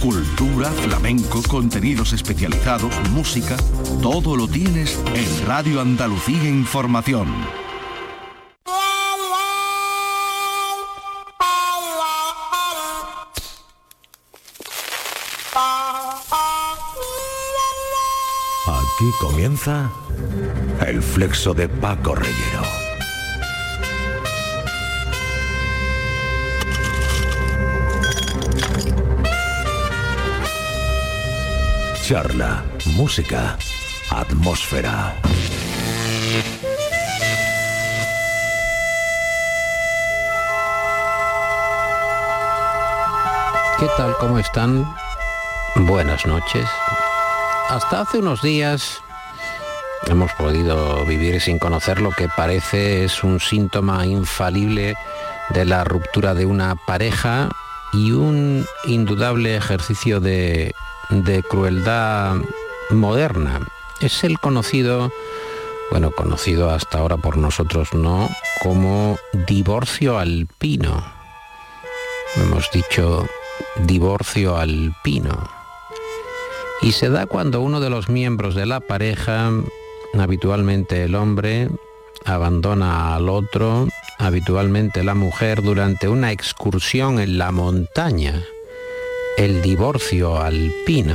cultura, flamenco, contenidos especializados, música, todo lo tienes en Radio Andalucía Información. Aquí comienza el Flexo de Paco Reyero. Charla, música, atmósfera. ¿Qué tal? ¿Cómo están? Buenas noches. Hasta hace unos días hemos podido vivir sin conocer lo que parece es un síntoma infalible de la ruptura de una pareja y un indudable ejercicio de crueldad moderna. Es el conocido hasta ahora por nosotros no, como divorcio alpino. Hemos dicho divorcio alpino. Y se da cuando uno de los miembros de la pareja, habitualmente el hombre, abandona al otro, habitualmente la mujer, durante una excursión en la montaña. El divorcio alpino.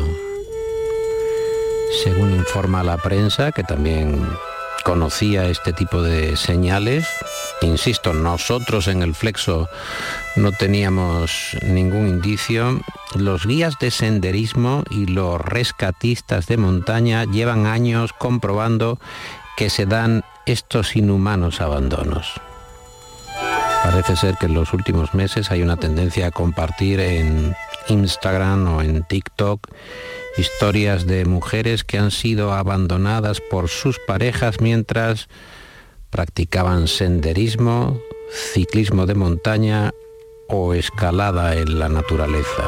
Según informa la prensa, que también conocía este tipo de señales, insisto, nosotros en el Flexo no teníamos ningún indicio, los guías de senderismo y los rescatistas de montaña llevan años comprobando que se dan estos inhumanos abandonos. Parece ser que en los últimos meses hay una tendencia a compartir en Instagram o en TikTok historias de mujeres que han sido abandonadas por sus parejas mientras practicaban senderismo, ciclismo de montaña o escalada en la naturaleza.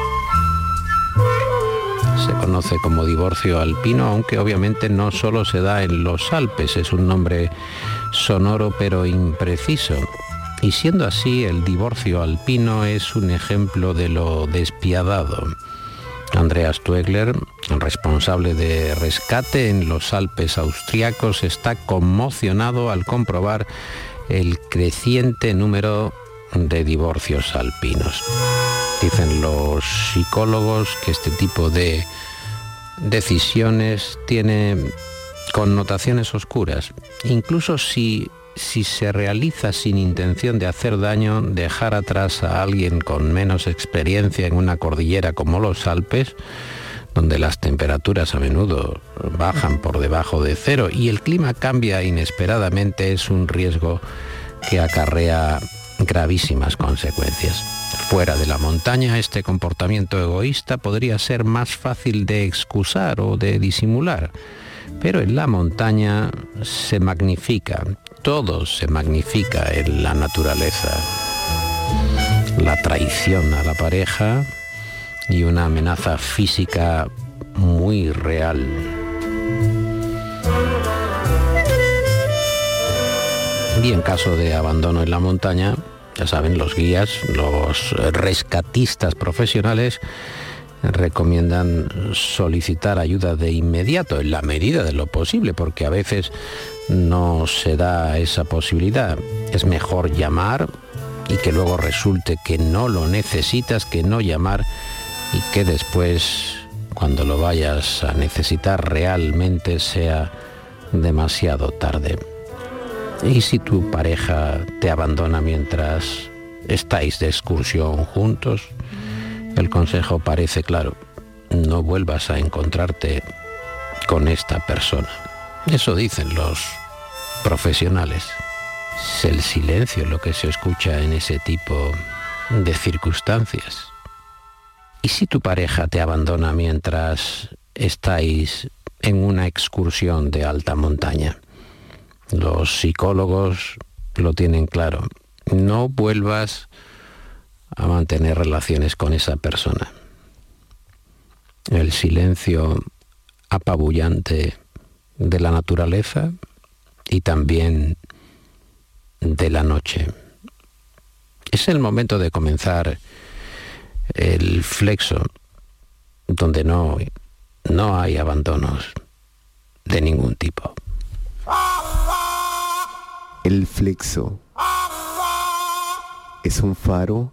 Se conoce como divorcio alpino, aunque obviamente no solo se da en los Alpes, es un nombre sonoro pero impreciso. Y siendo así, el divorcio alpino es un ejemplo de lo despiadado. Andreas Tuegler, responsable de rescate en los Alpes austriacos, está conmocionado al comprobar el creciente número de divorcios alpinos. Dicen los psicólogos que este tipo de decisiones tiene connotaciones oscuras. Incluso si se realiza sin intención de hacer daño, dejar atrás a alguien con menos experiencia en una cordillera como los Alpes, donde las temperaturas a menudo bajan por debajo de cero y el clima cambia inesperadamente, es un riesgo que acarrea gravísimas consecuencias. Fuera de la montaña, este comportamiento egoísta podría ser más fácil de excusar o de disimular, pero en la montaña se magnifica, todo se magnifica en la naturaleza. La traición a la pareja y una amenaza física muy real. Y en caso de abandono en la montaña, ya saben, los guías, los rescatistas profesionales recomiendan solicitar ayuda de inmediato, en la medida de lo posible, porque a veces no se da esa posibilidad. Es mejor llamar y que luego resulte que no lo necesitas, que no llamar y que después, cuando lo vayas a necesitar realmente, sea demasiado tarde. Y si tu pareja te abandona mientras estáis de excursión juntos, el consejo parece claro: no vuelvas a encontrarte con esta persona. Eso dicen los profesionales. Es el silencio lo que se escucha en ese tipo de circunstancias. ¿Y si tu pareja te abandona mientras estáis en una excursión de alta montaña? Los psicólogos lo tienen claro. No vuelvas a mantener relaciones con esa persona. El silencio apabullante de la naturaleza y también de la noche. Es el momento de comenzar el Flexo donde no hay abandonos de ningún tipo. El Flexo es un faro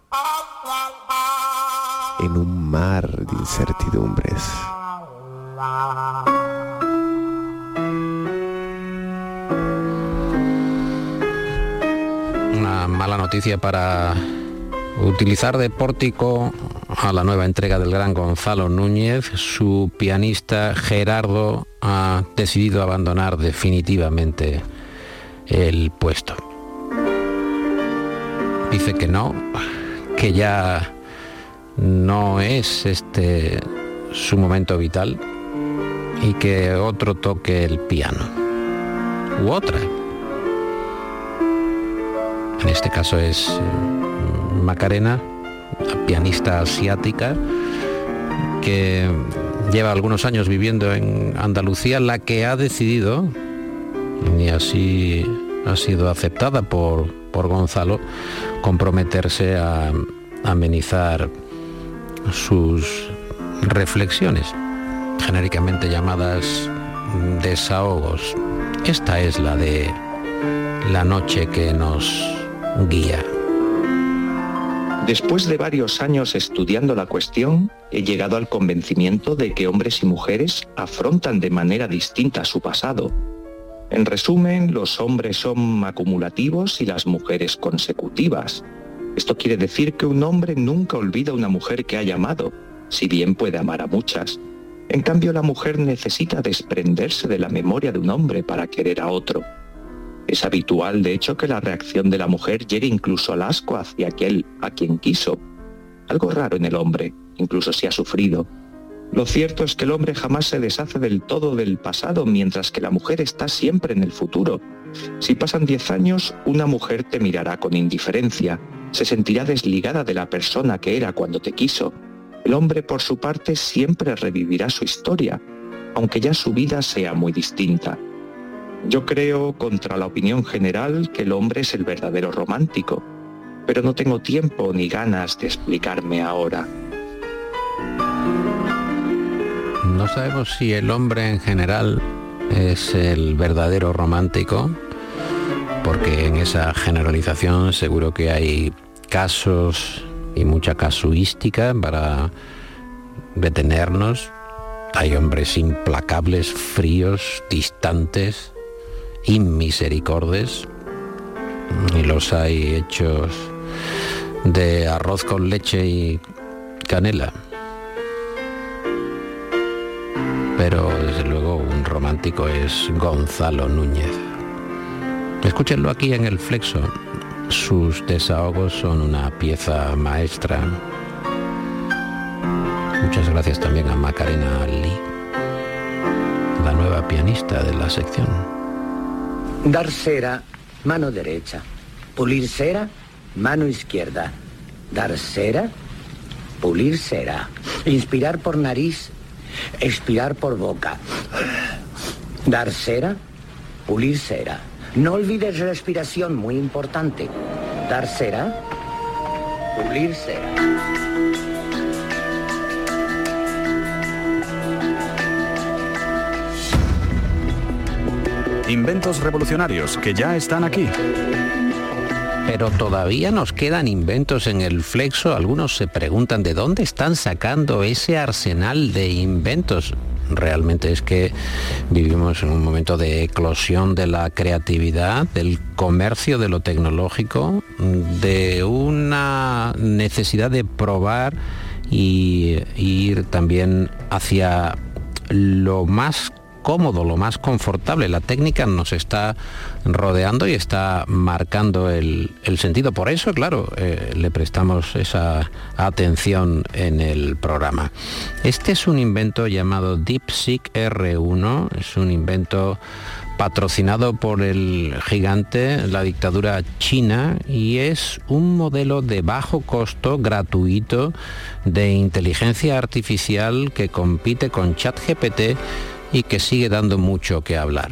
en un mar de incertidumbres. Una mala noticia para utilizar de pórtico a la nueva entrega del gran Gonzalo Núñez. Su pianista Gerardo ha decidido abandonar definitivamente el puesto. Dice que no, que ya no es este su momento vital y que otro toque el piano u otra. En este caso es Macarena, la pianista asiática que lleva algunos años viviendo en Andalucía, la que ha decidido, y así ha sido aceptada por Gonzalo, comprometerse a amenizar sus reflexiones, genéricamente llamadas desahogos. Esta es la de La noche que nos guía. Después de varios años estudiando la cuestión, he llegado al convencimiento de que hombres y mujeres afrontan de manera distinta su pasado. En resumen, los hombres son acumulativos y las mujeres consecutivas. Esto quiere decir que un hombre nunca olvida a una mujer que haya amado, si bien puede amar a muchas. En cambio, la mujer necesita desprenderse de la memoria de un hombre para querer a otro. Es habitual, de hecho, que la reacción de la mujer llegue incluso al asco hacia aquel a quien quiso. Algo raro en el hombre, incluso si ha sufrido. Lo cierto es que el hombre jamás se deshace del todo del pasado, mientras que la mujer está siempre en el futuro. Si pasan 10 años, una mujer te mirará con indiferencia, se sentirá desligada de la persona que era cuando te quiso. El hombre, por su parte, siempre revivirá su historia, aunque ya su vida sea muy distinta. Yo creo, contra la opinión general, que el hombre es el verdadero romántico, pero no tengo tiempo ni ganas de explicarme ahora. No sabemos si el hombre en general es el verdadero romántico, porque en esa generalización seguro que hay casos y mucha casuística para detenernos. Hay hombres implacables, fríos, distantes, inmisericordes, y los hay hechos de arroz con leche y canela. Pero desde luego un romántico es Gonzalo Núñez. Escúchenlo aquí en El Flexo. Sus desahogos son una pieza maestra. Muchas gracias también a Macarena Lee, la nueva pianista de la sección. Dar cera, mano derecha. Pulir cera, mano izquierda. Dar cera, pulir cera. Inspirar por nariz, expirar por boca. Dar cera, pulir cera. No olvides respiración, muy importante. Dar cera, pulir cera. Inventos revolucionarios que ya están aquí. Pero todavía nos quedan inventos en El Flexo. Algunos se preguntan de dónde están sacando ese arsenal de inventos. Realmente es que vivimos en un momento de eclosión de la creatividad, del comercio de lo tecnológico, de una necesidad de probar y ir también hacia lo más cómodo, lo más confortable. La técnica nos está rodeando y está marcando el sentido. Por eso, claro, le prestamos esa atención en el programa. Este es un invento llamado DeepSeek R1, es un invento patrocinado por el gigante, la dictadura china, y es un modelo de bajo costo, gratuito, de inteligencia artificial que compite con ChatGPT y que sigue dando mucho que hablar.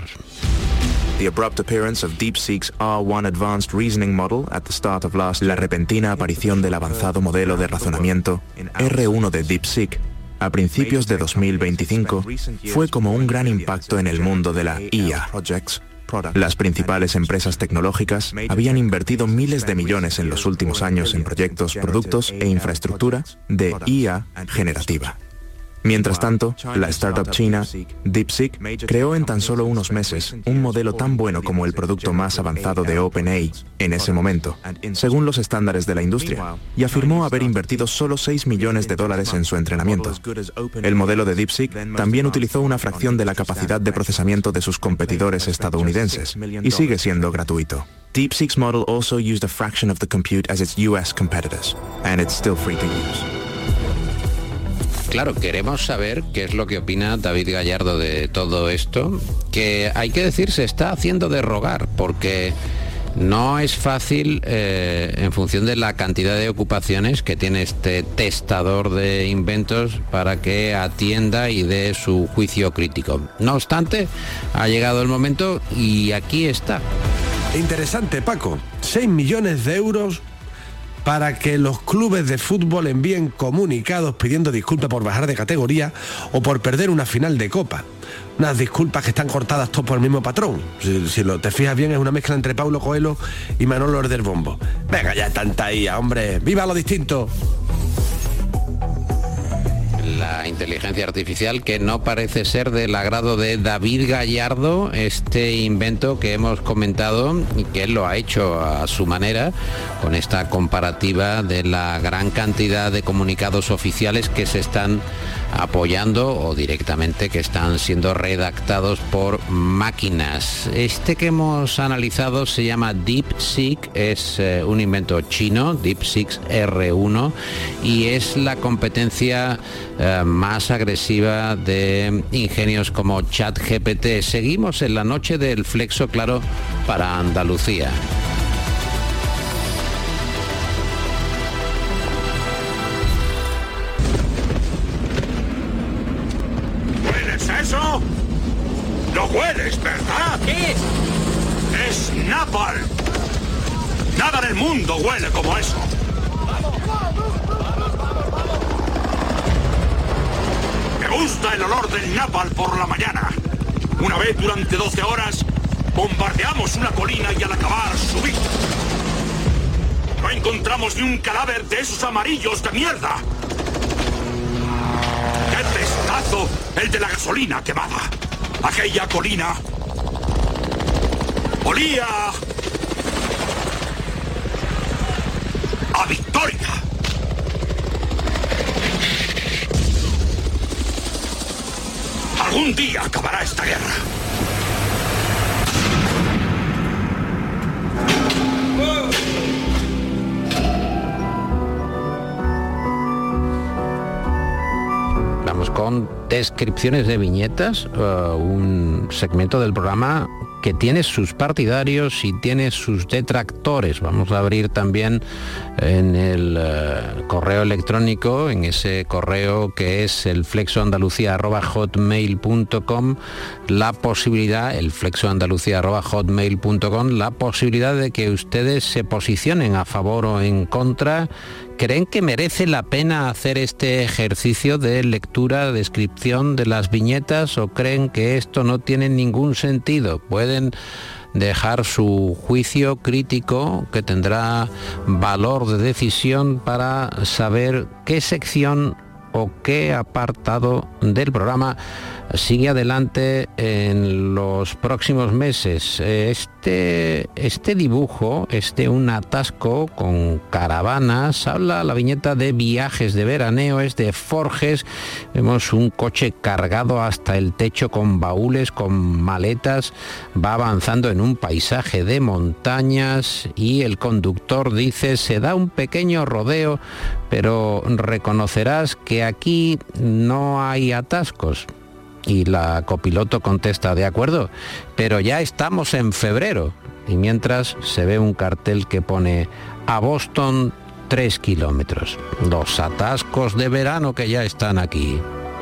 La repentina aparición del avanzado modelo de razonamiento R1 de DeepSeek a principios de 2025 fue como un gran impacto en el mundo de la IA. Las principales empresas tecnológicas habían invertido miles de millones en los últimos años en proyectos, productos e infraestructura de IA generativa. Mientras tanto, la startup china DeepSeek creó en tan solo unos meses un modelo tan bueno como el producto más avanzado de OpenAI en ese momento, según los estándares de la industria, y afirmó haber invertido solo $6 millones en su entrenamiento. El modelo de DeepSeek también utilizó una fracción de la capacidad de procesamiento de sus competidores estadounidenses y sigue siendo gratuito. DeepSeek's model also used a fraction of the compute as its US competitors, and it's still free to use. Claro, queremos saber qué es lo que opina David Gallardo de todo esto, que hay que decir se está haciendo de rogar, porque no es fácil en función de la cantidad de ocupaciones que tiene este testador de inventos para que atienda y dé su juicio crítico. No obstante, ha llegado el momento y aquí está. Interesante, Paco. 6 millones de euros para que los clubes de fútbol envíen comunicados pidiendo disculpas por bajar de categoría o por perder una final de Copa. Unas disculpas que están cortadas todas por el mismo patrón. Si te fijas bien, es una mezcla entre Paulo Coelho y Manolo del Bombo. Venga ya, tanta IA, hombre. ¡Viva lo distinto! La inteligencia artificial, que no parece ser del agrado de David Gallardo, este invento que hemos comentado y que él lo ha hecho a su manera, con esta comparativa de la gran cantidad de comunicados oficiales que se están apoyando o directamente que están siendo redactados por máquinas. Este que hemos analizado se llama DeepSeek, es un invento chino, DeepSeek R1, y es la competencia más agresiva de ingenios como ChatGPT. Seguimos en la noche del Flexo Claro para Andalucía. ¿Hueles eso? ¿Lo hueles, verdad? ¿Qué es? Es napalm. Nada en el mundo huele como eso. Me gusta el olor del napalm por la mañana. Una vez durante 12 horas bombardeamos una colina y al acabar subí. No encontramos ni un cadáver de esos amarillos de mierda. ¡Qué pestazo! El de la gasolina quemada. Aquella colina olía a victoria. Algún día acabará esta guerra. Vamos con descripciones de viñetas, un segmento del programa que tiene sus partidarios y tiene sus detractores. Vamos a abrir también en el correo electrónico, en ese correo que es el flexoandalucía@hotmail.com, la posibilidad, el flexoandalucía@hotmail.com, la posibilidad de que ustedes se posicionen a favor o en contra. ¿Creen que merece la pena hacer este ejercicio de lectura, descripción de las viñetas, o creen que esto no tiene ningún sentido? Pueden dejar su juicio crítico, que tendrá valor de decisión para saber qué sección o qué apartado del programa sigue adelante en los próximos meses. Este dibujo es de un atasco con caravanas. Habla la viñeta de viajes de veraneo, es de Forges. Vemos un coche cargado hasta el techo con baúles, con maletas. Va avanzando en un paisaje de montañas y el conductor dice: se da un pequeño rodeo, pero reconocerás que aquí no hay atascos. Y la copiloto contesta: de acuerdo, pero ya estamos en febrero. Y mientras se ve un cartel que pone: a Boston 3 kilómetros. Los atascos de verano que ya están aquí.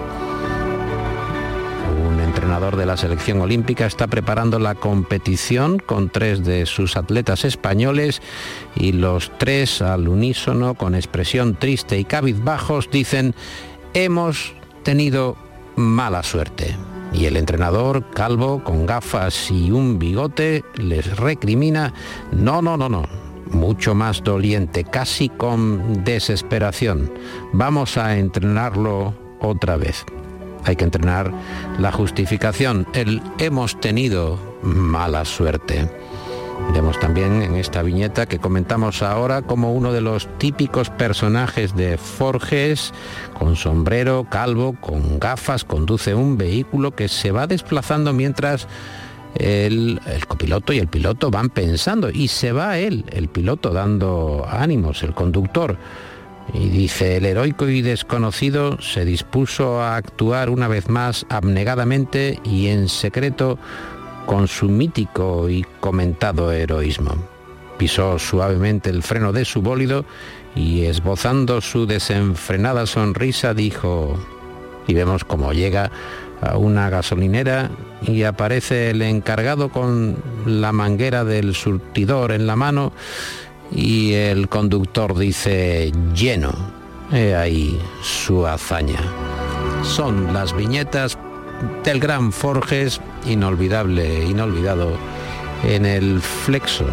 Un entrenador de la selección olímpica está preparando la competición con 3 de sus atletas españoles y los 3 al unísono, con expresión triste y cabizbajos, dicen: hemos tenido mala suerte. Y el entrenador, calvo, con gafas y un bigote, les recrimina, no, mucho más doliente, casi con desesperación. Vamos a entrenarlo otra vez. Hay que entrenar la justificación, el hemos tenido mala suerte. Vemos también en esta viñeta que comentamos ahora como uno de los típicos personajes de Forges, con sombrero, calvo, con gafas, conduce un vehículo que se va desplazando mientras el copiloto y el piloto van pensando, y se va él, el piloto, dando ánimos, el conductor. Y dice, el heroico y desconocido se dispuso a actuar una vez más abnegadamente y en secreto con su mítico y comentado heroísmo. Pisó suavemente el freno de su bólido y, esbozando su desenfrenada sonrisa, dijo, y vemos cómo llega a una gasolinera y aparece el encargado con la manguera del surtidor en la mano y el conductor dice, lleno. He ahí su hazaña. Son las viñetas del gran Forges, inolvidable, inolvidado en el Flexo.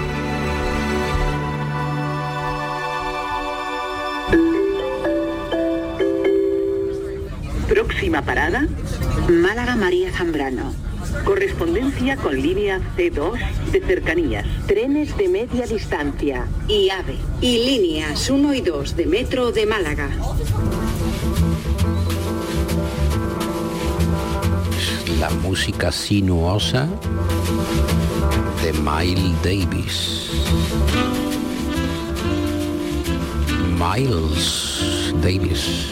Próxima parada, Málaga María Zambrano. Correspondencia con línea C2 de cercanías. Trenes de media distancia y AVE. Y líneas 1 y 2 de metro de Málaga. La música sinuosa de Miles Davis. Miles Davis.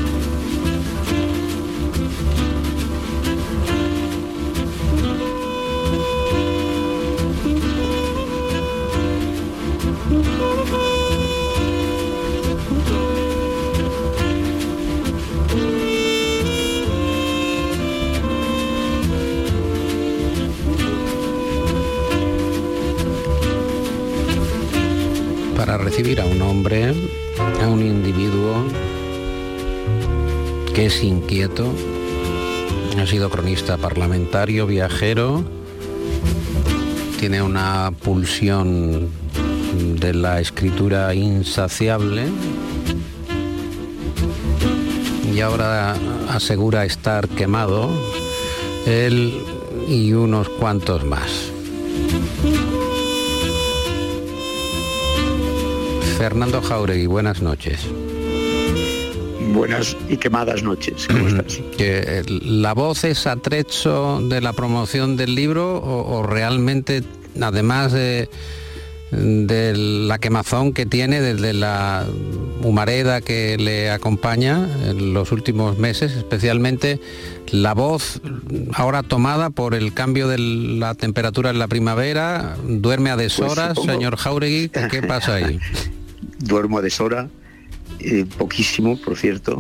Para recibir a un hombre, a un individuo que es inquieto, ha sido cronista parlamentario, viajero, tiene una pulsión de la escritura insaciable y ahora asegura estar quemado, él y unos cuantos más. Fernando Jáuregui, buenas noches. Buenas y quemadas noches. ¿Cómo estás? ¿La voz es atrezzo de la promoción del libro o realmente, además de la quemazón que tiene desde la humareda que le acompaña en los últimos meses, especialmente la voz ahora tomada por el cambio de la temperatura en la primavera, duerme a deshoras, pues señor Jáuregui, ¿qué pasa ahí? Duermo a deshora, poquísimo, por cierto,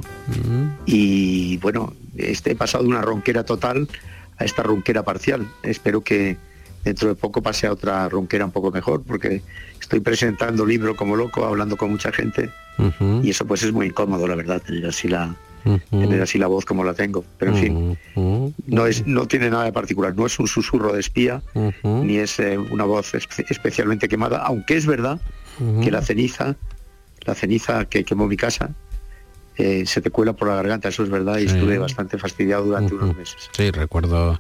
y bueno, he pasado de una ronquera total a esta ronquera parcial. Espero que dentro de poco pase a otra ronquera un poco mejor, porque estoy presentando libro como loco, hablando con mucha gente, y eso pues es muy incómodo, la verdad, tener así la voz como la tengo. Pero en fin, no tiene nada de particular, no es un susurro de espía, ni es una voz especialmente quemada, aunque es verdad que la ceniza que quemó mi casa se te cuela por la garganta, eso es verdad, y estuve bastante fastidiado durante unos meses. Sí, recuerdo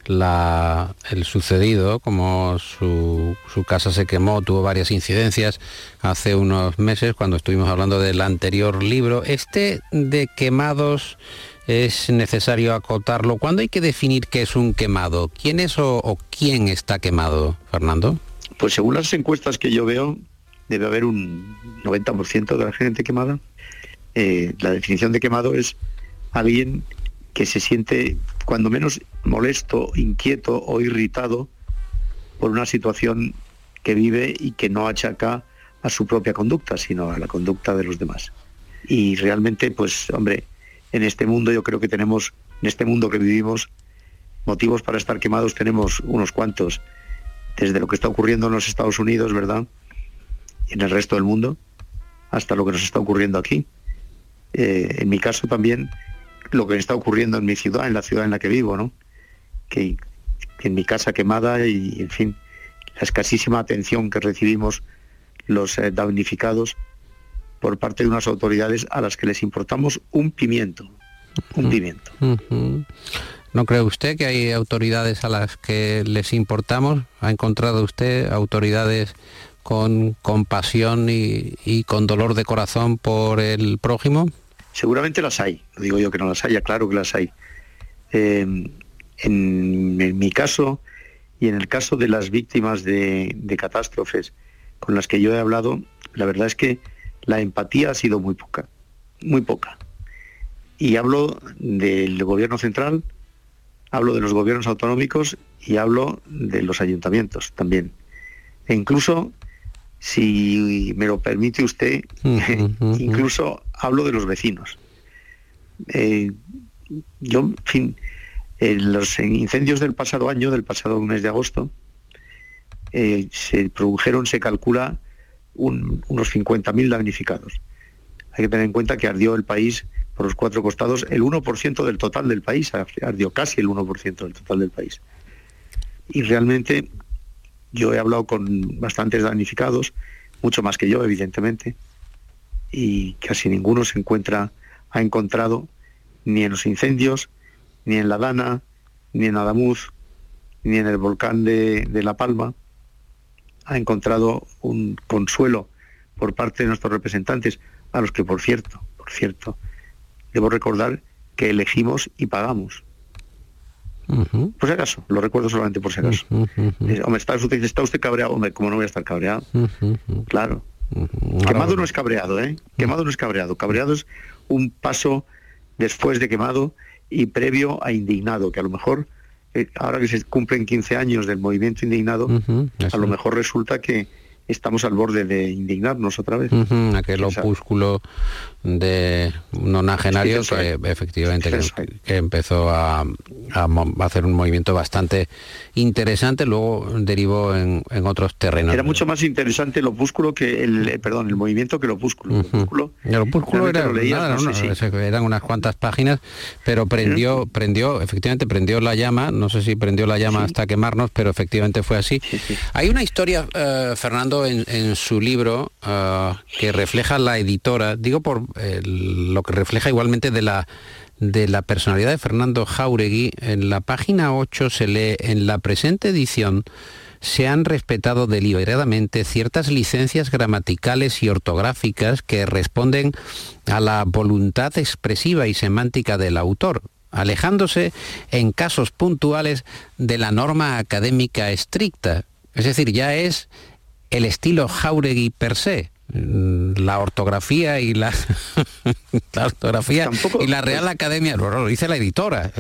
el sucedido, como su casa se quemó, tuvo varias incidencias hace unos meses cuando estuvimos hablando del anterior libro. Este de quemados es necesario acotarlo. ¿Cuándo hay que definir qué es un quemado? ¿Quién es o quién está quemado, Fernando? Pues según las encuestas que yo veo, debe haber un 90% de la gente quemada. La definición de quemado es alguien que se siente cuando menos molesto, inquieto o irritado por una situación que vive y que no achaca a su propia conducta, sino a la conducta de los demás. Y realmente, pues, hombre, en este mundo yo creo que tenemos, en este mundo que vivimos, motivos para estar quemados tenemos unos cuantos, desde lo que está ocurriendo en los Estados Unidos, ¿verdad?, y en el resto del mundo, hasta lo que nos está ocurriendo aquí. En mi caso también, lo que está ocurriendo en mi ciudad, en la ciudad en la que vivo, ¿no? Que en mi casa quemada y, en fin, la escasísima atención que recibimos los damnificados por parte de unas autoridades a las que les importamos un pimiento. ¿No cree usted que hay autoridades a las que les importamos? ¿Ha encontrado usted autoridades con compasión y con dolor de corazón por el prójimo? Seguramente las hay, no digo yo que no las haya, claro que las hay. En mi caso y en el caso de las víctimas de catástrofes con las que yo he hablado, la verdad es que la empatía ha sido muy poca. Y hablo del gobierno central, hablo de los gobiernos autonómicos y hablo de los ayuntamientos también. E incluso, si me lo permite usted, incluso hablo de los vecinos. Yo, en fin, en los incendios del pasado año, del pasado mes de agosto, se produjeron, se calcula, unos 50.000 damnificados. Hay que tener en cuenta que ardió el país por los 4 costados, el 1% del total del país, ardió casi el 1% del total del país. Y realmente yo he hablado con bastantes damnificados, mucho más que yo, evidentemente, y casi ninguno ha encontrado, ni en los incendios, ni en La Dana, ni en Adamuz, ni en el volcán de La Palma, ha encontrado un consuelo por parte de nuestros representantes, a los que, por cierto, debo recordar que elegimos y pagamos. Por si acaso, lo recuerdo solamente por si acaso. Hombre, ¿está usted cabreado? Hombre, ¿cómo no voy a estar cabreado? Claro. Quemado no es cabreado, ¿eh? Quemado no es cabreado. Cabreado es un paso después de quemado y previo a indignado, que a lo mejor, ahora que se cumplen 15 años del movimiento indignado, a lo mejor resulta que estamos al borde de indignarnos otra vez. Aquel opúsculo de nonagenario que efectivamente que empezó a hacer un movimiento bastante interesante, luego derivó en otros terrenos. Era mucho más interesante el opúsculo que el movimiento que el opúsculo. El opúsculo eran unas cuantas páginas, pero prendió la llama, no sé si prendió la llama hasta quemarnos, pero efectivamente fue así. Hay una historia, Fernando, en su libro que refleja la editora, digo por lo que refleja igualmente de la personalidad de Fernando Jáuregui. En la página 8 se lee: en la presente edición se han respetado deliberadamente ciertas licencias gramaticales y ortográficas que responden a la voluntad expresiva y semántica del autor, alejándose en casos puntuales de la norma académica estricta. Es decir, ya es el estilo Jáuregui per se. La ortografía y la ortografía tampoco, y la Real Academia, lo dice la editora.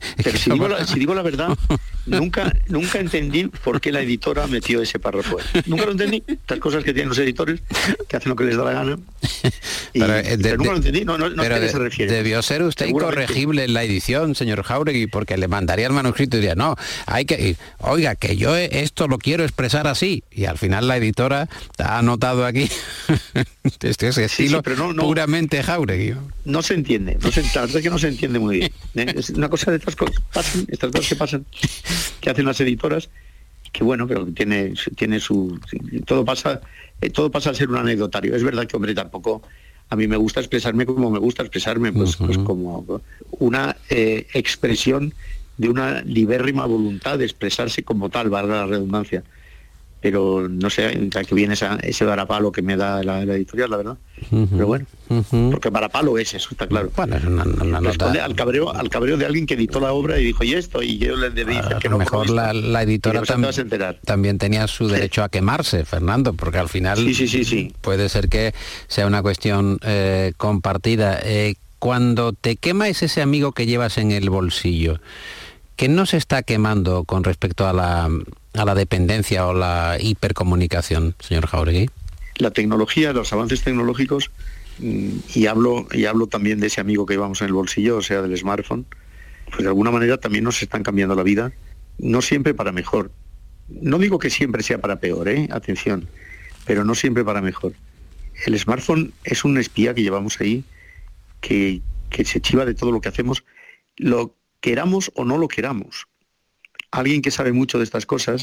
Si digo la verdad, nunca entendí por qué la editora metió ese párrafo. Nunca lo entendí. Estas cosas que tienen los editores, que hacen lo que les da la gana. Pero nunca lo entendí. No sé a qué se refiere. Debió ser usted incorregible en la edición, señor Jáuregui, porque le mandaría el manuscrito y diría, no, hay que, oiga, que yo esto lo quiero expresar así. Y al final la editora ha anotado aquí este es estilo puramente Jáuregui. No se entiende, la verdad es que no se entiende muy bien. Es una cosa de estas cosas que pasan, que hacen las editoras, que bueno, pero tiene su... Todo pasa a ser un anecdotario. Es verdad que, hombre, tampoco a mí me gusta expresarme como me gusta expresarme, pues como una expresión de una libérrima voluntad de expresarse como tal, valga la redundancia. Pero no sé a qué viene ese varapalo que me da la editorial, la verdad. Pero bueno, porque varapalo es eso, está claro. Bueno, es una responde al cabreo de alguien que editó la obra y dijo, y esto, y yo le debí decir que no. Mejor la editora también tenía su derecho a quemarse, Fernando, porque al final puede ser que sea una cuestión compartida. Cuando te quema es ese amigo que llevas en el bolsillo, ¿qué no se está quemando con respecto a la dependencia o la hipercomunicación, señor Jáuregui? La tecnología, los avances tecnológicos, y hablo también de ese amigo que llevamos en el bolsillo, o sea, del smartphone, pues de alguna manera también nos están cambiando la vida, no siempre para mejor. No digo que siempre sea para peor, atención, pero no siempre para mejor. El smartphone es un espía que llevamos ahí, que que se chiva de todo lo que hacemos, lo queramos o no lo queramos. Alguien que sabe mucho de estas cosas,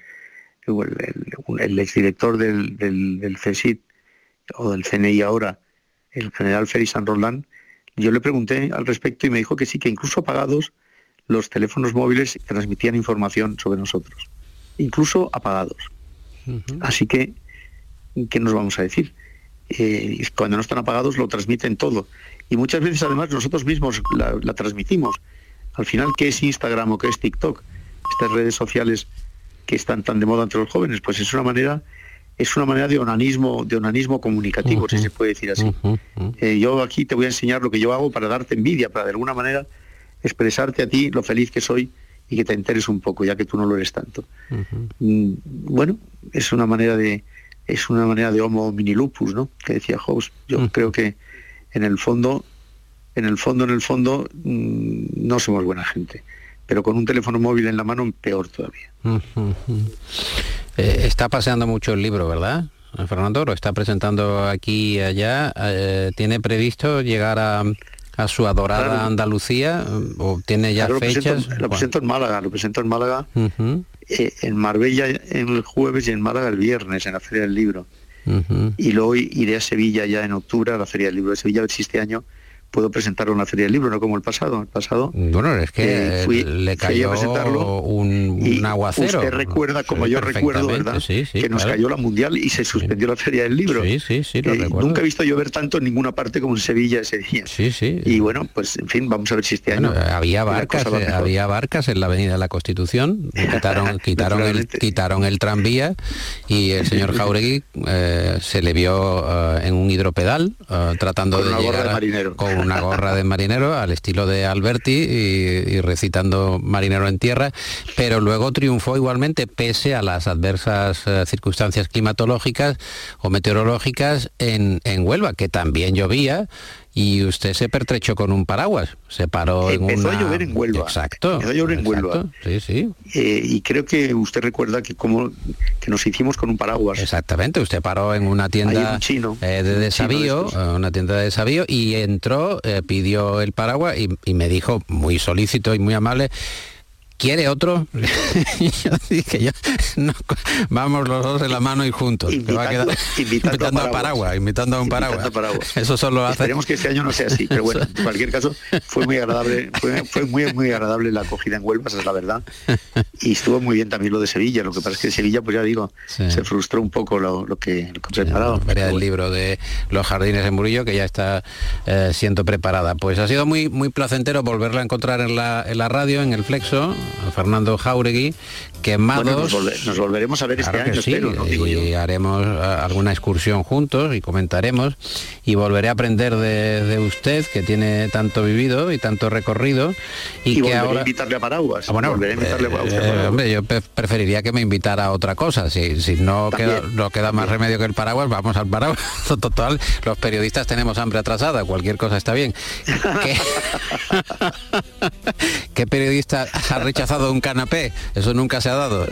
el exdirector del CSIC o del CNI ahora, el general Félix San Roldán, yo le pregunté al respecto y me dijo que sí, que incluso apagados los teléfonos móviles transmitían información sobre nosotros, incluso apagados. Así que, ¿qué nos vamos a decir? Cuando no están apagados lo transmiten todo. Y muchas veces además nosotros mismos la transmitimos. Al final, ¿qué es Instagram o qué es TikTok? Estas redes sociales que están tan de moda entre los jóvenes, pues es una manera de onanismo comunicativo, si se puede decir así. Yo aquí te voy a enseñar lo que yo hago para darte envidia, para de alguna manera expresarte a ti lo feliz que soy y que te enteres un poco, ya que tú no lo eres tanto. Bueno, es una manera de homo mini lupus, ¿no? Que decía Hobbes. Yo creo que en el fondo no somos buena gente, pero con un teléfono móvil en la mano peor todavía. Está paseando mucho el libro, ¿verdad, Fernando? Lo está presentando aquí y allá. ¿Tiene previsto llegar a su adorada Andalucía? ¿O tiene ya fechas? Lo presento en Málaga. En Marbella el jueves y en Málaga el viernes, en la Feria del Libro. Y luego iré a Sevilla ya en octubre, a la Feria del Libro de Sevilla, a ver si este año puedo presentarlo en la Feria del Libro, no como el pasado. Bueno, es que le cayó un aguacero. Usted recuerda, como yo recuerdo, ¿verdad? Que nos cayó la Mundial y se suspendió la Feria del Libro. Sí, lo recuerdo. Nunca he visto llover tanto en ninguna parte como en Sevilla ese día. Y bueno, pues en fin, vamos a ver si este año... Había barcas en la Avenida de la Constitución, quitaron el tranvía y el señor Jáuregui se le vio en un hidropedal tratando de llegar con una gorra de marinero al estilo de Alberti y recitando Marinero en Tierra, pero luego triunfó igualmente pese a las adversas circunstancias climatológicas o meteorológicas en Huelva, que también llovía. Y usted se pertrechó con un paraguas, se paró Empezó a llover en Huelva. Exacto. Empezó a llover en Huelva. Sí. Y creo que usted recuerda que nos hicimos con un paraguas. Exactamente, usted paró en una tienda de desavío, una tienda de desavío, y entró, pidió el paraguas y me dijo, muy solícito y muy amable: ¿quiere otro? Y yo dije, vamos los dos en la mano y juntos. Invitando a un paraguas. Eso solo hace... Esperemos que este año no sea así, pero bueno, en cualquier caso, fue muy agradable, fue muy agradable la acogida en Huelva, esa es la verdad. Y estuvo muy bien también lo de Sevilla. Lo que pasa es que Sevilla, pues ya digo, se frustró un poco lo que preparado. La feria del libro de los Jardines de Murillo, que ya está siendo preparada. Pues ha sido muy, muy placentero volverla a encontrar en la radio, en el Flexo, Fernando Jáuregui. Quemados. Bueno, nos volveremos a ver este año, espero, ¿no? Digo yo. Y haremos alguna excursión juntos y comentaremos, y volveré a aprender de usted, que tiene tanto vivido y tanto recorrido, y que ahora... a invitarle a paraguas. Volveré a invitarle a paraguas. Hombre, yo preferiría que me invitara a otra cosa. Si no queda más remedio que el paraguas, vamos al paraguas. Total, los periodistas tenemos hambre atrasada, cualquier cosa está bien. ¿Qué periodista ha rechazado un canapé? Eso nunca se ha dado.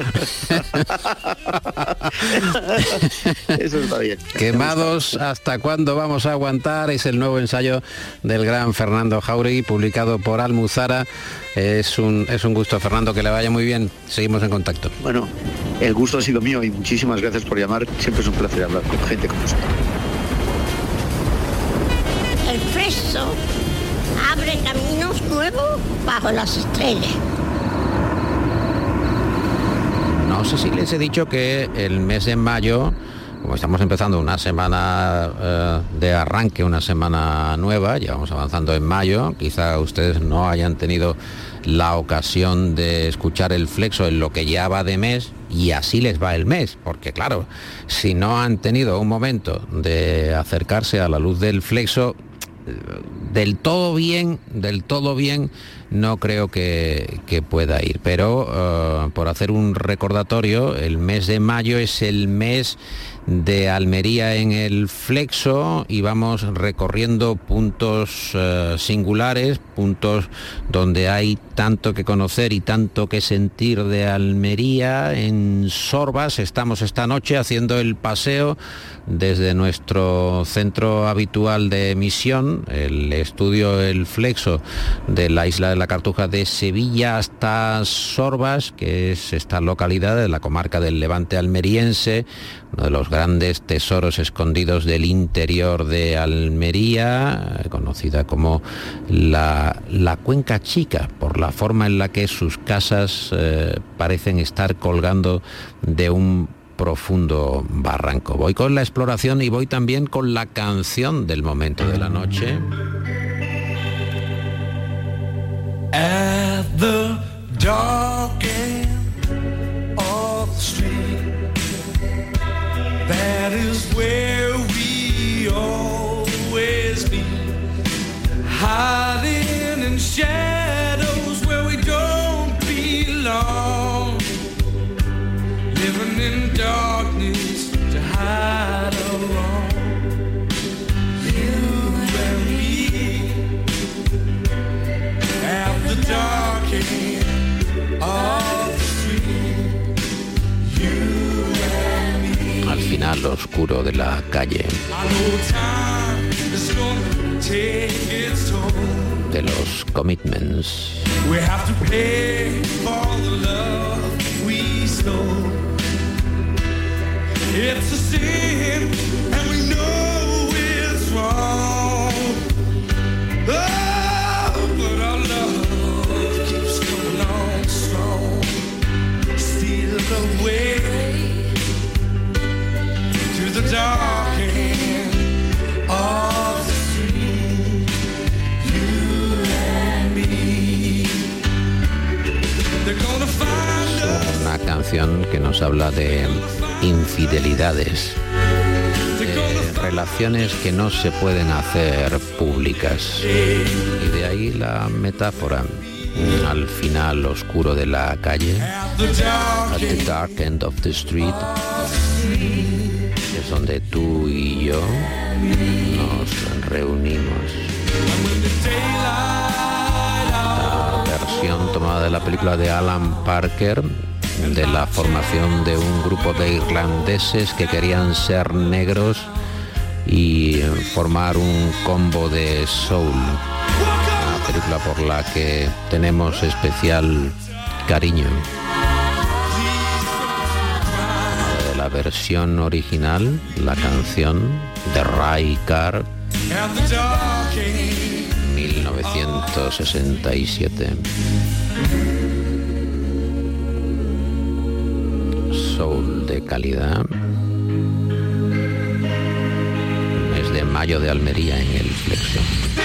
Eso está bien. Quemados, ¿hasta cuándo vamos a aguantar? Es el nuevo ensayo del gran Fernando Jáuregui, publicado por Almuzara. Es un gusto, Fernando, que le vaya muy bien. Seguimos en contacto. Bueno, el gusto ha sido mío y muchísimas gracias por llamar. Siempre es un placer hablar con gente como usted. El Flexo abre caminos nuevos bajo las estrellas. No sé si les he dicho que el mes de mayo, como estamos empezando una semana de arranque, una semana nueva, ya vamos avanzando en mayo, quizá ustedes no hayan tenido la ocasión de escuchar el Flexo en lo que ya va de mes, y así les va el mes, porque claro, si no han tenido un momento de acercarse a la luz del Flexo, del todo bien, no creo que pueda ir. Pero por hacer un recordatorio, el mes de mayo es el mes de Almería en el Flexo, y vamos recorriendo puntos singulares, puntos donde hay tanto que conocer y tanto que sentir de Almería. En Sorbas estamos esta noche haciendo el paseo desde nuestro centro habitual de emisión, el estudio El Flexo de la isla de la Cartuja de Sevilla, hasta Sorbas, que es esta localidad de la comarca del Levante almeriense, uno de los grandes tesoros escondidos del interior de Almería, conocida como la Cuenca Chica, por la forma en la que sus casas parecen estar colgando de un profundo barranco. Voy con la exploración y voy también con la canción del momento de la noche. At the dark end of the street, that is where we always meet, hiding in shadows where we don't belong, living in darkness to hide alone. You and me at the dark end of the street. You and me. Al final oscuro de la calle, de los Commitments. We have to pay for the love we stole. It's a sin, and we know it's wrong. Oh, but our love keeps coming on strong. Steal the way to the dark end of the street. You and me. They're gonna find us. Una canción que nos habla de infidelidades, de relaciones que no se pueden hacer públicas, y de ahí la metáfora, al final oscuro de la calle, at the dark end of the street, es donde tú y yo nos reunimos. La versión tomada de la película de Alan Parker, de la formación de un grupo de irlandeses que querían ser negros y formar un combo de soul, una película por la que tenemos especial cariño. De la versión original, la canción de Ray Carr, 1967. Soul de calidad. Mes de mayo de Almería en el Flexo.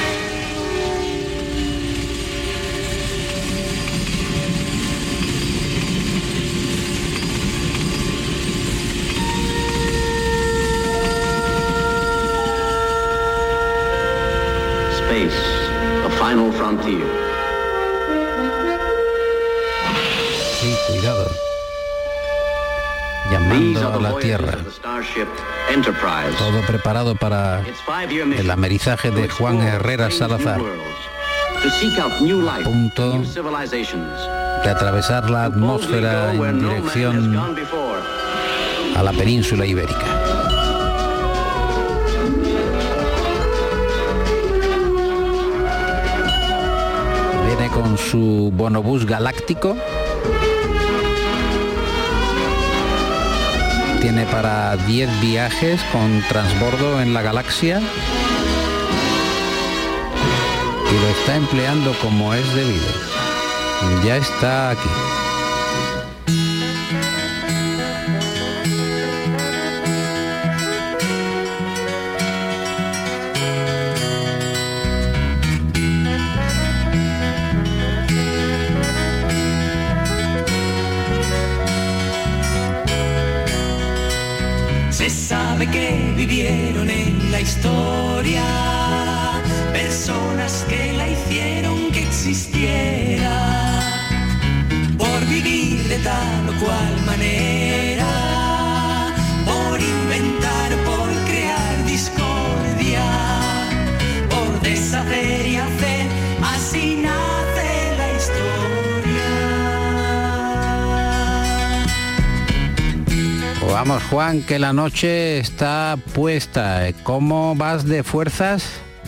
Space, the final frontier. Sí, cuidado. Llamando a la Tierra. Todo preparado para el amerizaje de Juan Herrera Salazar. A punto de atravesar la atmósfera en dirección a la península ibérica. Viene con su bonobús galáctico. Tiene para 10 viajes con transbordo en la galaxia y lo está empleando como es debido. Ya está aquí. Se sabe que vivieron en la historia personas que la hicieron que existiera, por vivir de tal o cual manera, por inventar vamos, Juan, que la noche está puesta. ¿Cómo vas de fuerzas?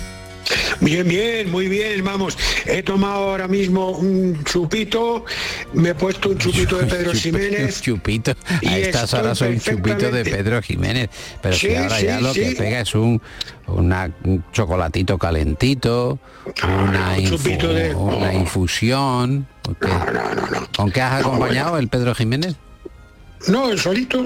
Bien, muy bien, vamos. He tomado ahora mismo un chupito, me he puesto un chupito de Pedro Ximénez. Un chupito, a estas horas un chupito de Pedro Jiménez. Pero sí, si ahora ya lo que pega es un chocolatito calentito, una infusión. No. ¿Con qué has acompañado el Pedro Jiménez? No, solito.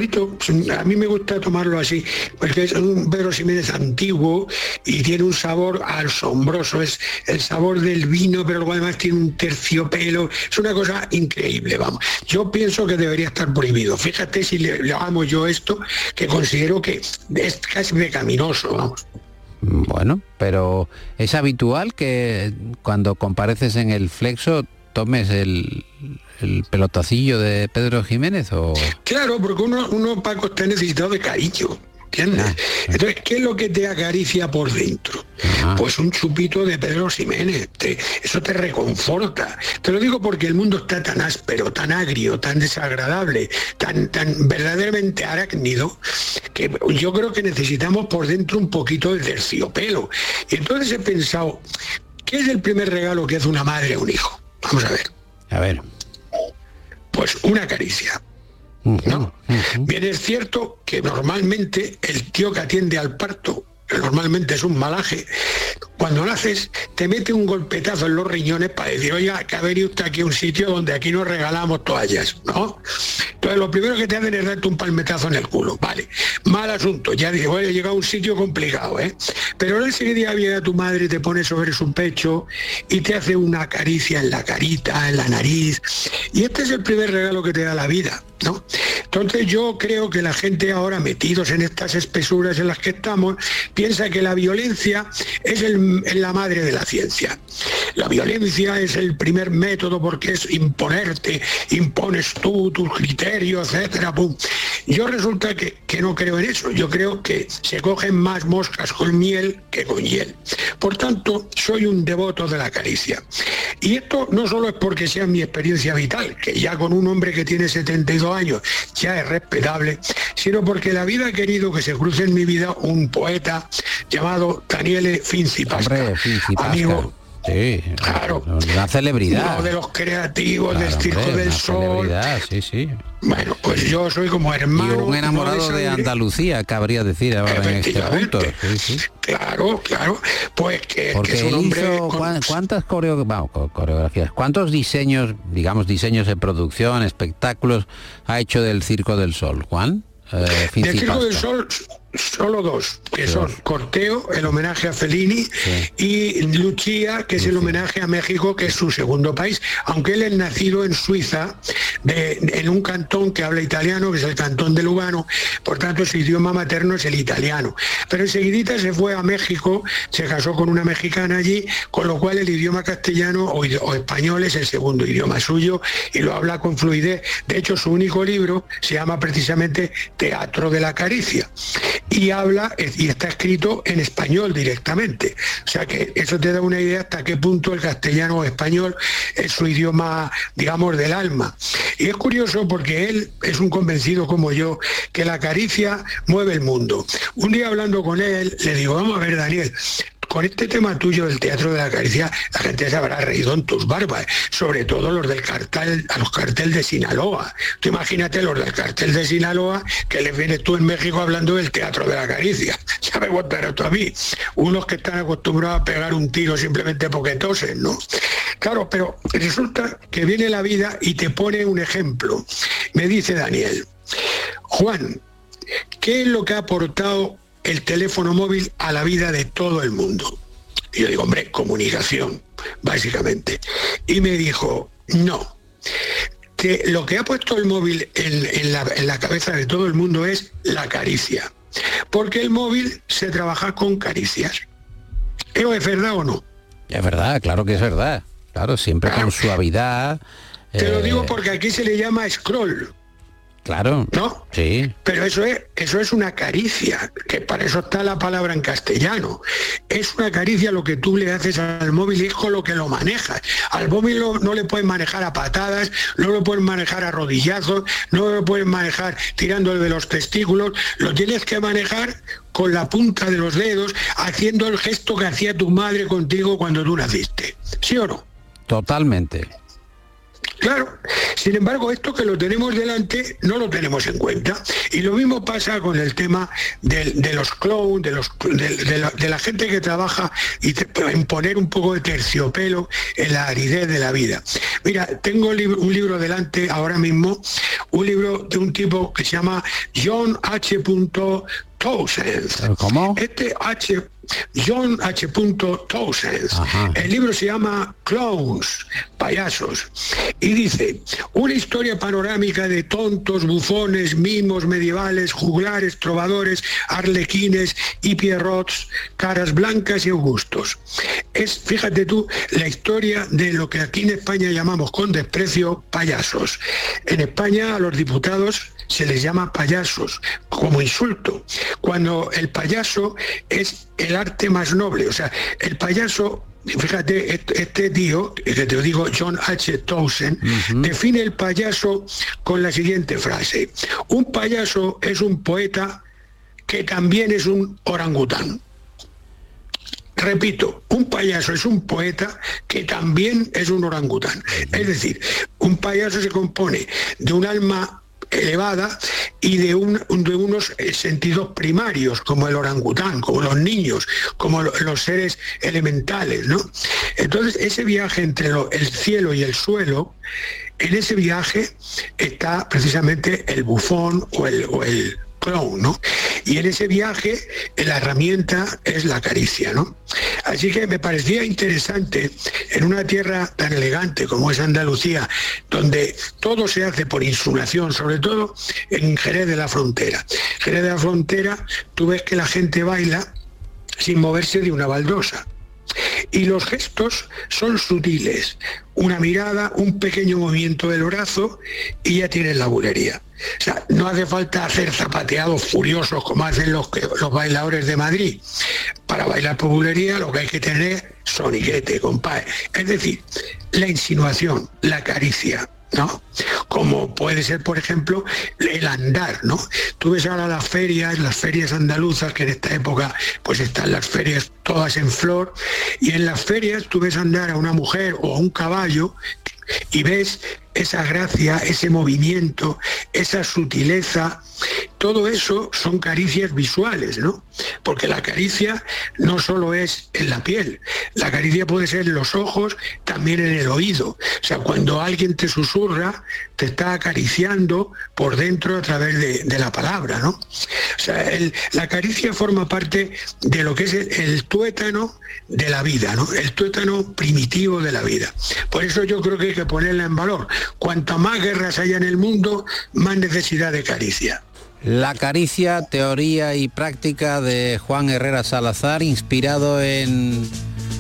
A mí me gusta tomarlo así, porque es un Pedro Ximénez antiguo y tiene un sabor asombroso. Es el sabor del vino, pero luego además tiene un terciopelo. Es una cosa increíble, vamos. Yo pienso que debería estar prohibido. Fíjate si le hago yo esto, que considero que es casi pecaminoso, vamos. Bueno, pero ¿es habitual que cuando compareces en el Flexo tomes el pelotacillo de Pedro Jiménez? ¿O? Claro, porque uno Paco, está necesitado de cariño, ¿entiendes? Entonces, ¿qué es lo que te acaricia por dentro? Pues un chupito de Pedro Ximénez. Eso te reconforta. Te lo digo porque el mundo está tan áspero, tan agrio, tan desagradable, tan verdaderamente arácnido, que yo creo que necesitamos por dentro un poquito de terciopelo. Y entonces he pensado, ¿qué es el primer regalo que hace una madre a un hijo? Vamos a ver. A ver. Pues una caricia. ¿No? Bien, es cierto que normalmente el tío que atiende al parto, que normalmente es un malaje, cuando naces te mete un golpetazo en los riñones para decir, oiga, que ha venido usted aquí a un sitio donde aquí nos regalamos toallas, ¿no? Entonces lo primero que te hacen es darte un palmetazo en el culo, vale, mal asunto, ya dices, bueno, he llegado a un sitio complicado, pero ahora enseguida viene tu madre, te pone sobre su pecho y te hace una caricia en la carita, en la nariz, y este es el primer regalo que te da la vida, ¿no? Entonces yo creo que la gente ahora, metidos en estas espesuras en las que estamos, piensa que la violencia es la madre de la ciencia. La violencia es el primer método porque es imponerte, impones tú, tus criterios, etcétera, pum. Yo resulta que no creo en eso. Yo creo que se cogen más moscas con miel que con hiel. Por tanto, soy un devoto de la caricia. Y esto no solo es porque sea mi experiencia vital, que ya con un hombre que tiene 72 años ya es respetable, sino porque la vida ha querido que se cruce en mi vida un poeta llamado Daniele Finzi-Pasca. Hombre, Finzi-Pasca. Amigo. Sí, claro. Una celebridad. Uno de los creativos del Circo del Sol. Celebridad, sí. Bueno, pues yo soy como hermano. Y un enamorado de Andalucía, cabría decir ahora en este punto. Sí. Claro. Pues que es un él hombre. Hizo, ¿cuántas coreografías? ¿Cuántos diseños de producción, espectáculos ha hecho del Circo del Sol, Juan? Del Circo del Sol solo dos, que son Corteo, el homenaje a Fellini, y Lucia, que es el homenaje a México, que es su segundo país, aunque él es nacido en Suiza, en un cantón que habla italiano, que es el cantón de Lugano, por tanto su idioma materno es el italiano. Pero enseguidita se fue a México, se casó con una mexicana allí, con lo cual el idioma castellano o español es el segundo idioma suyo y lo habla con fluidez. De hecho, su único libro se llama precisamente Teatro de la Caricia. Y está escrito en español directamente. O sea que eso te da una idea hasta qué punto el castellano o español es su idioma, digamos, del alma. Y es curioso porque él es un convencido como yo que la caricia mueve el mundo. Un día hablando con él, le digo, vamos a ver, Daniel, con este tema tuyo del Teatro de la Caricia, la gente se habrá reído en tus barbas, sobre todo los del cartel de Sinaloa. Tú imagínate los del cartel de Sinaloa, que les vienes tú en México hablando del Teatro de la Caricia. Ya me contarás tú a mí. Unos que están acostumbrados a pegar un tiro simplemente porque tosen, ¿no? Claro, pero resulta que viene la vida y te pone un ejemplo. Me dice Daniel, Juan, ¿qué es lo que ha aportado el teléfono móvil a la vida de todo el mundo? Y yo digo, hombre, comunicación, básicamente. Y me dijo, no, que lo que ha puesto el móvil en la cabeza de todo el mundo es la caricia. Porque el móvil se trabaja con caricias. ¿Eso es verdad o no? Es verdad, claro que es verdad. Claro, siempre con suavidad. Te lo digo porque aquí se le llama scroll. Claro. ¿No? Sí. Pero eso es una caricia, que para eso está la palabra en castellano. Es una caricia lo que tú le haces al móvil y es con lo que lo manejas. Al móvil no le puedes manejar a patadas, no lo puedes manejar a rodillazos, no lo puedes manejar tirándole de los testículos, lo tienes que manejar con la punta de los dedos, haciendo el gesto que hacía tu madre contigo cuando tú naciste. ¿Sí o no? Totalmente. Claro, sin embargo, esto que lo tenemos delante no lo tenemos en cuenta. Y lo mismo pasa con el tema de los clowns, de la gente que trabaja en poner un poco de terciopelo en la aridez de la vida. Mira, tengo un libro delante ahora mismo, un libro de un tipo que se llama John H. Townsend. ¿Cómo? John H. Townsend. El libro se llama Clowns, payasos, y dice: una historia panorámica de tontos, bufones, mimos medievales, juglares, trovadores, arlequines y pierrots, caras blancas y augustos. Es, fíjate tú, la historia de lo que aquí en España llamamos con desprecio payasos. En España a los diputados se les llama payasos como insulto, cuando el payaso es el arte más noble. O sea, el payaso, fíjate, este tío, que te digo, John H. Townsend, define el payaso con la siguiente frase: un payaso es un poeta que también es un orangután. Repito, un payaso es un poeta que también es un orangután. Es decir, un payaso se compone de un alma elevada y de unos sentidos primarios, como el orangután, como los niños, como los seres elementales, ¿no? Entonces, ese viaje entre el cielo y el suelo, en ese viaje está precisamente el bufón o el clown, ¿no? Y en ese viaje la herramienta es la caricia, ¿no? Así que me parecía interesante, en una tierra tan elegante como es Andalucía, donde todo se hace por insulación, sobre todo en Jerez de la Frontera. Jerez de la Frontera, tú ves que la gente baila sin moverse de una baldosa. Y los gestos son sutiles, una mirada, un pequeño movimiento del brazo y ya tienes la bulería. O sea, no hace falta hacer zapateados furiosos como hacen los bailadores de Madrid. Para bailar por bulería lo que hay que tener soniquete, compadre. Es decir, la insinuación, la caricia, ¿no? Como puede ser, por ejemplo, el andar, ¿no? Tú ves ahora las ferias andaluzas, que en esta época pues están las ferias todas en flor, y en las ferias tú ves andar a una mujer o a un caballo y ves esa gracia, ese movimiento, esa sutileza. Todo eso son caricias visuales, ¿no? Porque la caricia no solo es en la piel, la caricia puede ser en los ojos, también en el oído. O sea, cuando alguien te susurra, te está acariciando por dentro a través de la palabra, ¿no? O sea, la caricia forma parte de lo que es el tuétano de la vida, ¿no? El tuétano primitivo de la vida. Por eso yo creo que hay que ponerla en valor. Cuanto más guerras haya en el mundo, más necesidad de caricia. La caricia, teoría y práctica de Juan Herrera Salazar, inspirado en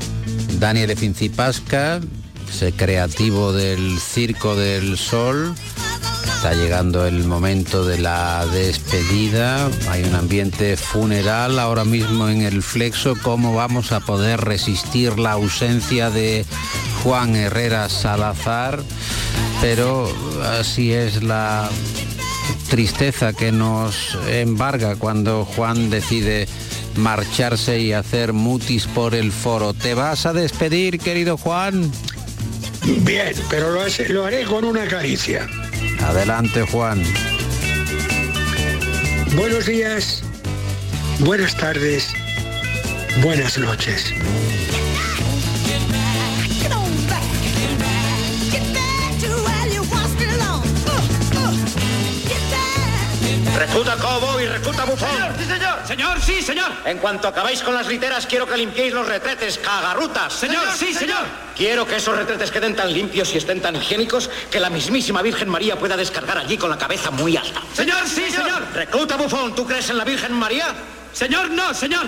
Daniel Fincipasca, ese creativo del Circo del Sol. Está llegando el momento de la despedida, hay un ambiente funeral ahora mismo en el Flexo. ¿Cómo vamos a poder resistir la ausencia de Juan Herrera Salazar? Pero así es la tristeza que nos embarga cuando Juan decide marcharse y hacer mutis por el foro. ¿Te vas a despedir, querido Juan? Bien, pero lo haré con una caricia. Adelante, Juan. Buenos días, buenas tardes, buenas noches. Recluta Cobo y recluta Bufón. Señor, sí, señor. Señor, sí, señor. En cuanto acabáis con las literas, quiero que limpiéis los retretes, cagarrutas. Señor, sí, señor. Quiero que esos retretes queden tan limpios y estén tan higiénicos que la mismísima Virgen María pueda descargar allí con la cabeza muy alta. Señor, sí, señor. Recluta Bufón, ¿tú crees en la Virgen María? Señor, no, señor.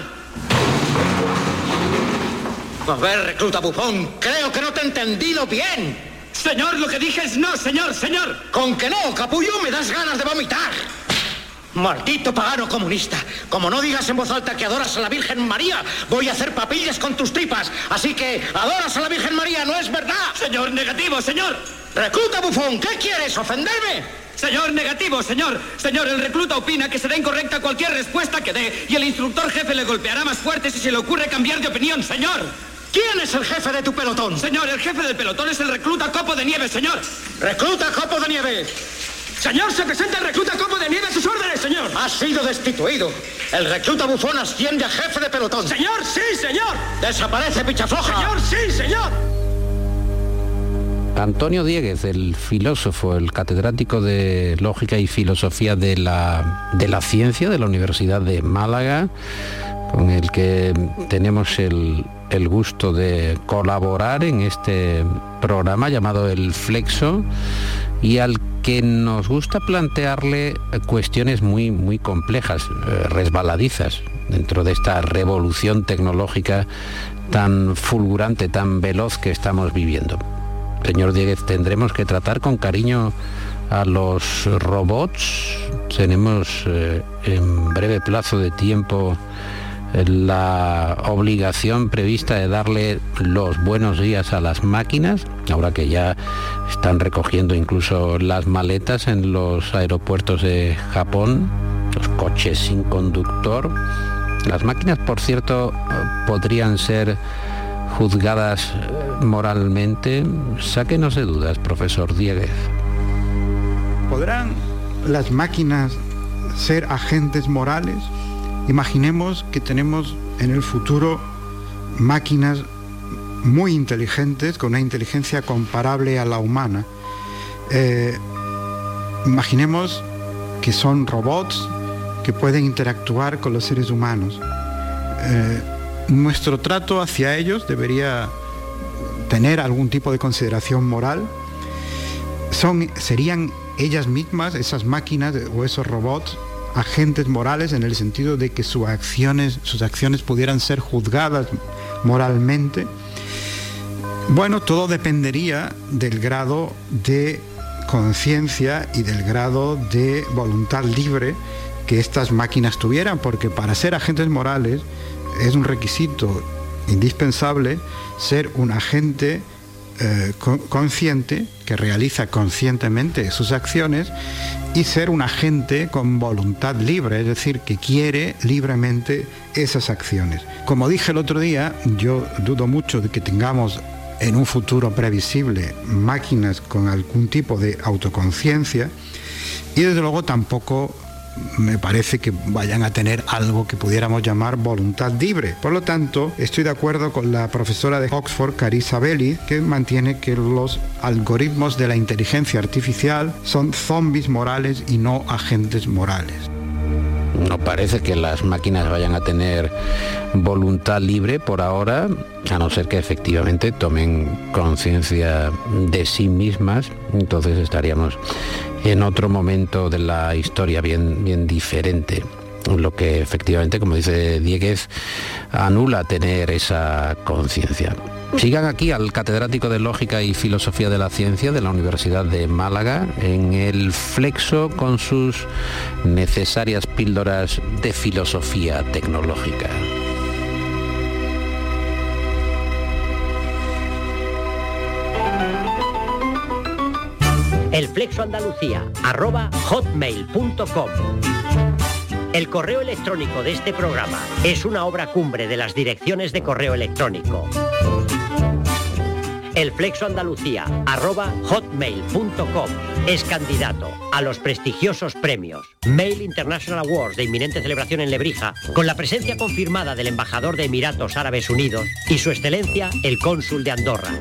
A ver, recluta Bufón, creo que no te he entendido bien. Señor, lo que dije es no, señor, señor. Con que no, capullo, me das ganas de vomitar. Maldito pagano comunista. Como no digas en voz alta que adoras a la Virgen María, voy a hacer papillas con tus tripas. Así que adoras a la Virgen María, ¿no es verdad? Señor, negativo, señor. Recluta bufón, ¿qué quieres? ¿Ofenderme? Señor, negativo, señor. Señor, el recluta opina que será incorrecta cualquier respuesta que dé y el instructor jefe le golpeará más fuerte si se le ocurre cambiar de opinión, señor. ¿Quién es el jefe de tu pelotón? Señor, el jefe del pelotón es el recluta Copo de Nieve, señor. ¡Recluta Copo de Nieve! Señor, se presenta el recluta Copo de Nieve a sus órdenes, señor. Ha sido destituido. El recluta bufón asciende a jefe de pelotón. Señor, sí, señor. Desaparece, pichafloja. Señor, sí, señor. Antonio Dieguez, el filósofo, el catedrático de Lógica y Filosofía de la Ciencia de la Universidad de Málaga, con el que tenemos el gusto de colaborar en este programa llamado El Flexo, y al que nos gusta plantearle cuestiones muy, muy complejas, resbaladizas, dentro de esta revolución tecnológica tan fulgurante, tan veloz que estamos viviendo. Señor Dieguez, ¿tendremos que tratar con cariño a los robots? ¿Tenemos en breve plazo de tiempo la obligación prevista de darle los buenos días a las máquinas, ahora que ya están recogiendo incluso las maletas en los aeropuertos de Japón, los coches sin conductor? Las máquinas, por cierto, podrían ser juzgadas moralmente. Sáquenos de dudas, profesor Dieguez. ¿Podrán las máquinas ser agentes morales? Imaginemos que tenemos en el futuro máquinas muy inteligentes, con una inteligencia comparable a la humana. Imaginemos que son robots que pueden interactuar con los seres humanos. Nuestro trato hacia ellos debería tener algún tipo de consideración moral. ¿Serían ellas mismas, esas máquinas o esos robots, agentes morales en el sentido de que sus acciones pudieran ser juzgadas moralmente? Bueno, todo dependería del grado de conciencia y del grado de voluntad libre que estas máquinas tuvieran, porque para ser agentes morales es un requisito indispensable ser un agente consciente, que realiza conscientemente sus acciones, y ser un agente con voluntad libre, es decir, que quiere libremente esas acciones. Como dije el otro día, yo dudo mucho de que tengamos en un futuro previsible máquinas con algún tipo de autoconciencia, y desde luego tampoco me parece que vayan a tener algo que pudiéramos llamar voluntad libre. Por lo tanto, estoy de acuerdo con la profesora de Oxford, Carissa Belli, que mantiene que los algoritmos de la inteligencia artificial son zombies morales y no agentes morales. No parece que las máquinas vayan a tener voluntad libre por ahora, a no ser que efectivamente tomen conciencia de sí mismas. Entonces estaríamos en otro momento de la historia bien diferente, lo que efectivamente, como dice Dieguez, anula tener esa conciencia. Sigan aquí al catedrático de Lógica y Filosofía de la Ciencia de la Universidad de Málaga en El Flexo con sus necesarias píldoras de filosofía tecnológica. elflexoandalucía@hotmail.com. El correo electrónico de este programa es una obra cumbre de las direcciones de correo electrónico. elflexoandalucía@hotmail.com es candidato a los prestigiosos premios Mail International Awards de inminente celebración en Lebrija, con la presencia confirmada del embajador de Emiratos Árabes Unidos y su excelencia el cónsul de Andorra.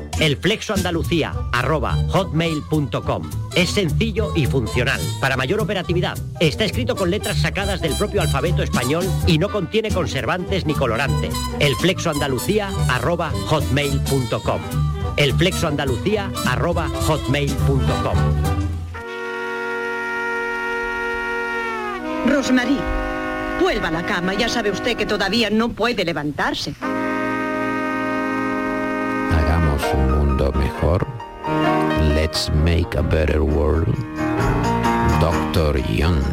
elflexoandalucía@hotmail.com es sencillo y funcional. Para mayor operatividad, está escrito con letras sacadas del propio alfabeto español y no contiene conservantes ni colorantes. elflexoandalucía@hotmail.com elflexoandalucía@hotmail.com. Rosmarie, vuelva a la cama. Ya sabe usted que todavía no puede levantarse. Hagamos un mundo mejor, Let's Make a Better World, Dr. John.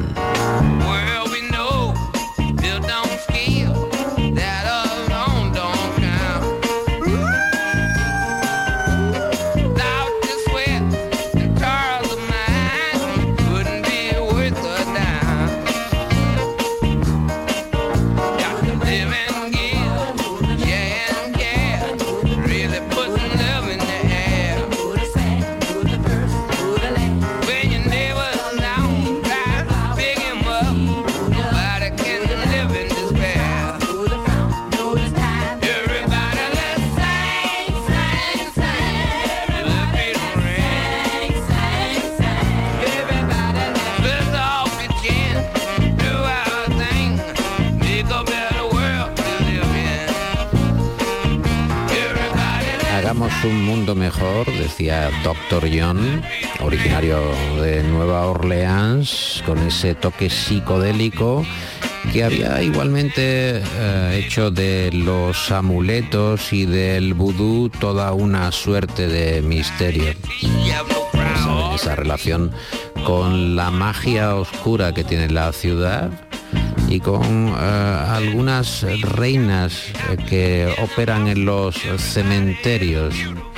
Un mundo mejor, decía Dr. John, originario de Nueva Orleans, con ese toque psicodélico que había igualmente hecho de los amuletos y del vudú toda una suerte de misterio. Esa relación con la magia oscura que tiene la ciudad y con algunas reinas que operan en los cementerios.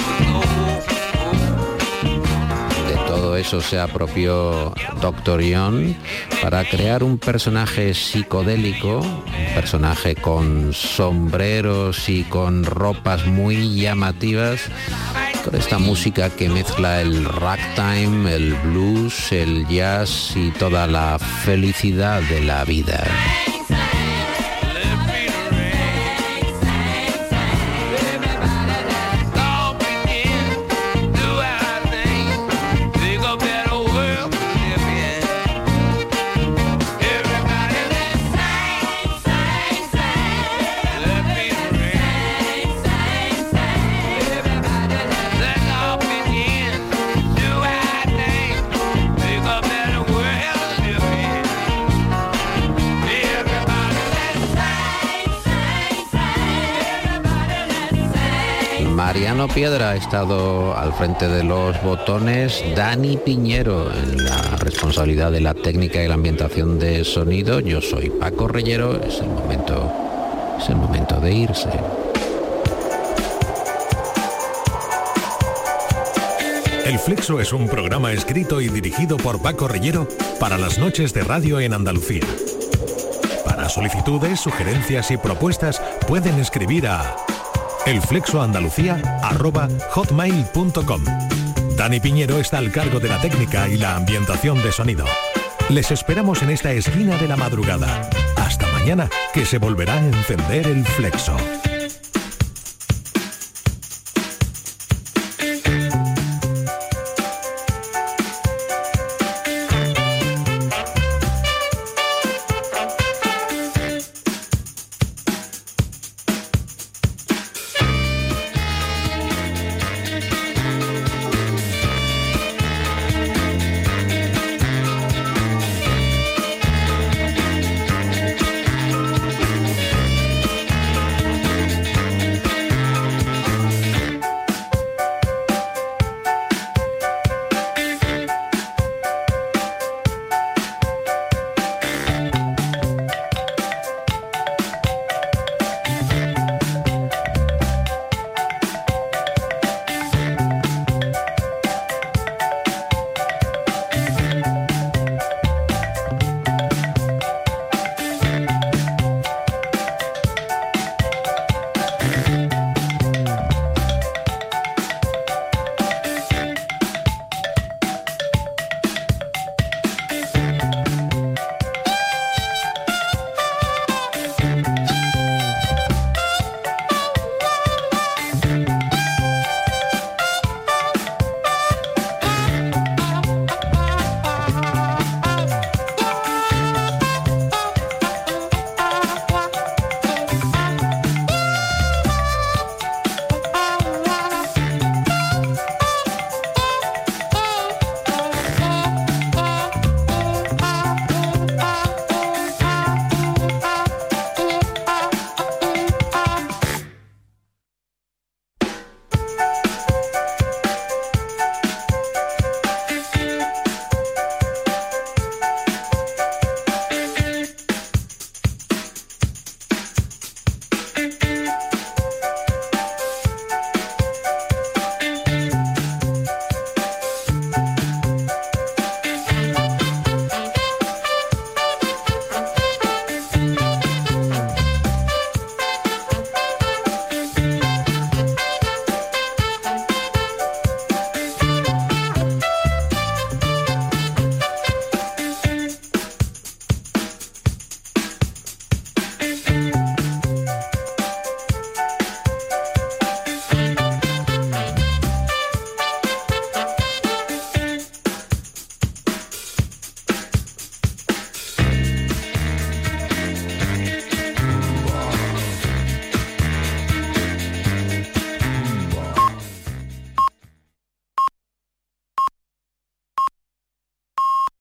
De todo eso se apropió Dr. John para crear un personaje psicodélico, un personaje con sombreros y con ropas muy llamativas, con esta música que mezcla el ragtime, el blues, el jazz y toda la felicidad de la vida. Mariano Piedra ha estado al frente de los botones, Dani Piñero en la responsabilidad de la técnica y la ambientación de sonido. Yo soy Paco Reyero, es el momento de irse. El Flexo es un programa escrito y dirigido por Paco Reyero para las noches de radio en Andalucía. Para solicitudes, sugerencias y propuestas pueden escribir a elflexoandalucía@hotmail.com. Dani Piñero está al cargo de la técnica y la ambientación de sonido. Les esperamos en esta esquina de la madrugada. Hasta mañana, que se volverá a encender el Flexo.